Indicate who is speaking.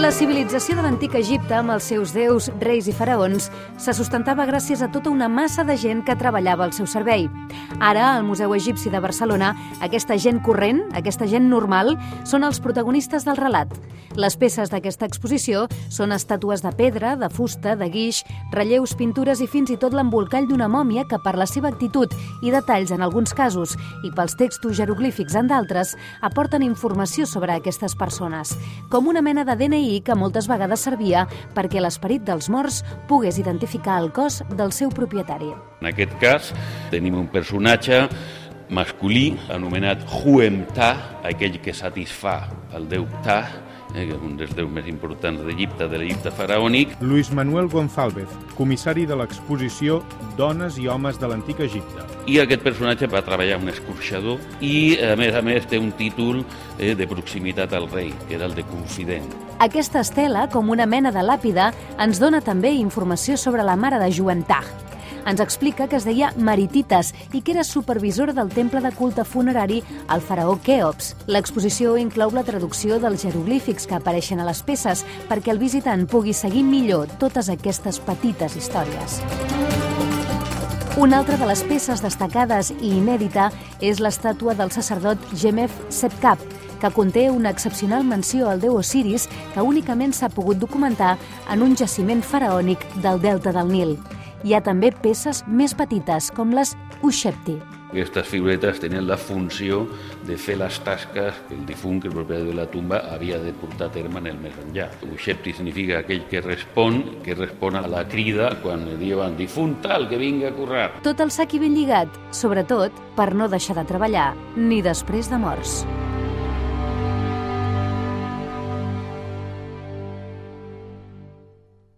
Speaker 1: La civilització de l'antic Egipte, amb els seus déus, reis i faraons, se sustentava gràcies a tota una massa de gent que treballava al seu servei. Ara, al Museu Egipci de Barcelona, aquesta gent corrent, aquesta gent normal, són els protagonistes del relat. Les peces d'aquesta exposició són estàtues de pedra, de fusta, de guix, relleus, pintures i fins i tot l'embolcall d'una mòmia que, per la seva actitud i detalls en alguns casos i pels textos jeroglífics en d'altres, aporten informació sobre aquestes persones, com una mena de DNI que moltes vegades servia perquè l'esperit dels morts pogués identificar el cos del seu propietari.
Speaker 2: En aquest cas tenim un personatge masculí anomenat Huem Ptah, aquell que satisfà el déu Ptah, que és un dels déus més importants d'Egipte, de l'Egipte faraònic.
Speaker 3: Luis Manuel González, comissari de l'exposició Dones i homes de l'antic Egipte.
Speaker 2: I aquest personatge va treballar un escorxador i, a més, té un títol de proximitat al rei, que era el de confident.
Speaker 1: Aquesta estela, com una mena de làpida, ens dona també informació sobre la mare de Huem Ptah. Ens explica que es deia Maritites i que era supervisora del temple de culte funerari al faraó Quèops. L'exposició inclou la traducció dels jeroglífics que apareixen a les peces perquè el visitant pugui seguir millor totes aquestes petites històries. Una altra de les peces destacades i inèdita és l'estàtua del sacerdot Gemef Sepkap, que conté una excepcional menció al déu Osiris que únicament s'ha pogut documentar en un jaciment faraònic del delta del Nil. Hi ha també peces més petites, com les Ushepti.
Speaker 2: Aquestes figuretes tenen la funció de fer les tasques que el difunt, que el propietari de la tumba, havia de portar a terme en el més enllà. Ushepti significa aquell que respon a la crida quan diuen difunt tal, que vingui a currar.
Speaker 1: Tot el sac i ben lligat, sobretot per no deixar de treballar, ni després de morts.